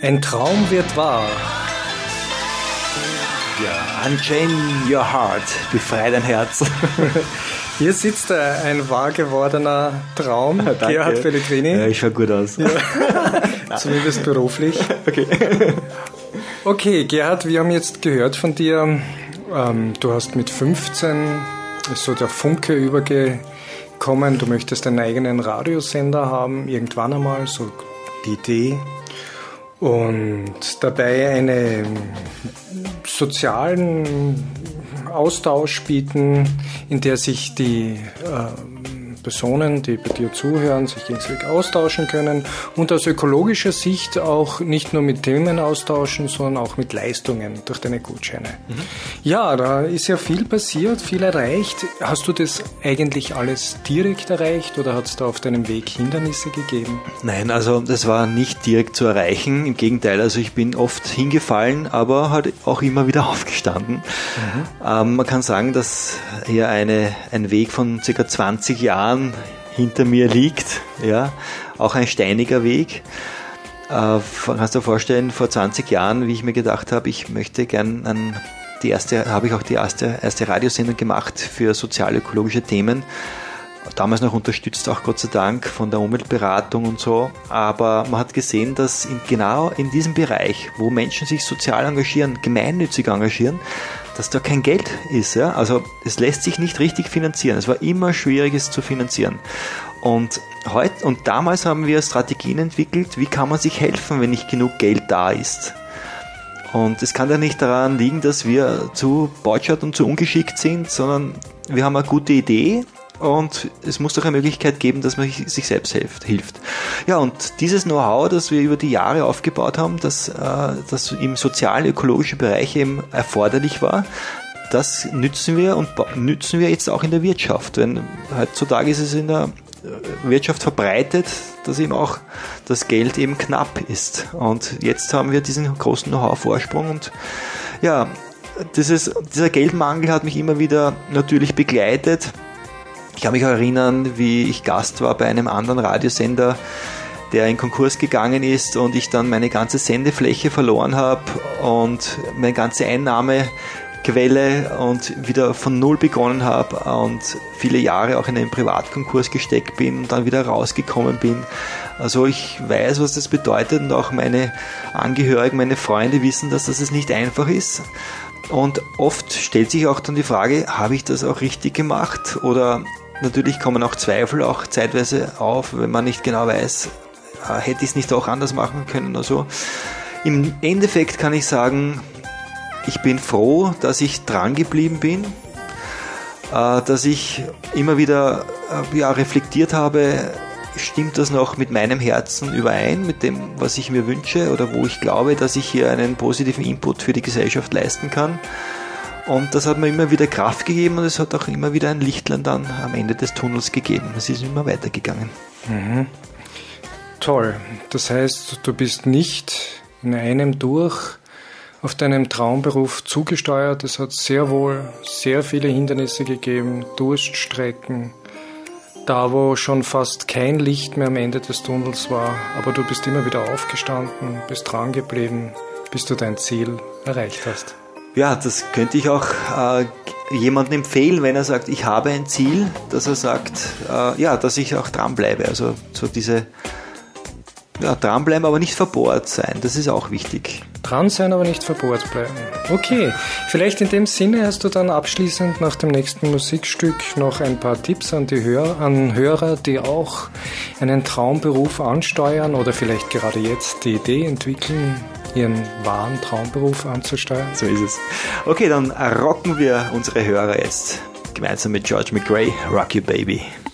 Ein Traum wird wahr. Ja, unchain your heart, befrei dein Herz. Hier sitzt ein wahr gewordener Traum, Gerhard Pellegrini. Ja, ich schaue gut aus. Ja. Zumindest beruflich. Okay. Okay, Gerhard, wir haben jetzt gehört von dir, du hast mit 15, ist so der Funke übergekommen, du möchtest einen eigenen Radiosender haben, irgendwann einmal, so die Idee. Und dabei einen sozialen Austausch bieten, in der sich die Personen, die bei dir zuhören, sich gegenseitig austauschen können und aus ökologischer Sicht auch nicht nur mit Themen austauschen, sondern auch mit Leistungen durch deine Gutscheine. Mhm. Ja, da ist ja viel passiert, viel erreicht. Hast du das eigentlich alles direkt erreicht oder hat es da auf deinem Weg Hindernisse gegeben? Nein, also das war nicht direkt zu erreichen. Im Gegenteil, also ich bin oft hingefallen, aber halt auch immer wieder aufgestanden. Mhm. Man kann sagen, dass hier ein Weg von ca. 20 Jahren hinter mir liegt, ja, auch ein steiniger Weg. Kannst du dir vorstellen, vor 20 Jahren, wie ich mir gedacht habe, ich möchte gern habe ich auch die erste Radiosendung gemacht für sozial-ökologische Themen. Damals noch unterstützt, auch Gott sei Dank, von der Umweltberatung und so. Aber man hat gesehen, dass genau in diesem Bereich, wo Menschen sich sozial engagieren, gemeinnützig engagieren, dass da kein Geld ist. Ja? Also es lässt sich nicht richtig finanzieren. Es war immer schwierig, es zu finanzieren. Und damals haben wir Strategien entwickelt, wie kann man sich helfen, wenn nicht genug Geld da ist. Und es kann ja nicht daran liegen, dass wir zu beutschert und zu ungeschickt sind, sondern wir haben eine gute Idee. Und es muss doch eine Möglichkeit geben, dass man sich selbst hilft. Ja, und dieses Know-how, das wir über die Jahre aufgebaut haben, das im sozial-ökologischen Bereich eben erforderlich war, das nützen wir jetzt auch in der Wirtschaft. Denn heutzutage ist es in der Wirtschaft verbreitet, dass eben auch das Geld eben knapp ist. Und jetzt haben wir diesen großen Know-how-Vorsprung und ja, dieser Geldmangel hat mich immer wieder natürlich begleitet. Ich kann mich auch erinnern, wie ich Gast war bei einem anderen Radiosender, der in Konkurs gegangen ist und ich dann meine ganze Sendefläche verloren habe und meine ganze Einnahmequelle und wieder von Null begonnen habe und viele Jahre auch in einen Privatkonkurs gesteckt bin und dann wieder rausgekommen bin. Also ich weiß, was das bedeutet und auch meine Angehörigen, meine Freunde wissen, dass das nicht einfach ist. Und oft stellt sich auch dann die Frage, habe ich das auch richtig gemacht? Oder natürlich kommen auch Zweifel auch zeitweise auf, wenn man nicht genau weiß, hätte ich es nicht auch anders machen können oder so. Im Endeffekt kann ich sagen, ich bin froh, dass ich dran geblieben bin, dass ich immer wieder reflektiert habe, stimmt das noch mit meinem Herzen überein, mit dem, was ich mir wünsche oder wo ich glaube, dass ich hier einen positiven Input für die Gesellschaft leisten kann. Und das hat mir immer wieder Kraft gegeben und es hat auch immer wieder ein Lichtlein dann am Ende des Tunnels gegeben. Es ist immer weitergegangen. Mhm. Toll. Das heißt, du bist nicht in einem durch auf deinen Traumberuf zugesteuert. Es hat sehr wohl sehr viele Hindernisse gegeben, Durststrecken, da wo schon fast kein Licht mehr am Ende des Tunnels war. Aber du bist immer wieder aufgestanden, bist dran geblieben, bis du dein Ziel erreicht hast. Ja, das könnte ich auch jemandem empfehlen, wenn er sagt, ich habe ein Ziel, dass er sagt, dass ich auch dranbleibe. Also so diese dranbleiben, aber nicht verbohrt sein, das ist auch wichtig. Dran sein, aber nicht verbohrt bleiben. Okay, vielleicht in dem Sinne hast du dann abschließend nach dem nächsten Musikstück noch ein paar Tipps an Hörer, die auch einen Traumberuf ansteuern oder vielleicht gerade jetzt die Idee entwickeln, ihren wahren Traumberuf anzusteuern. So ist es. Okay, dann rocken wir unsere Hörer jetzt gemeinsam mit George McRae, Rock You Baby.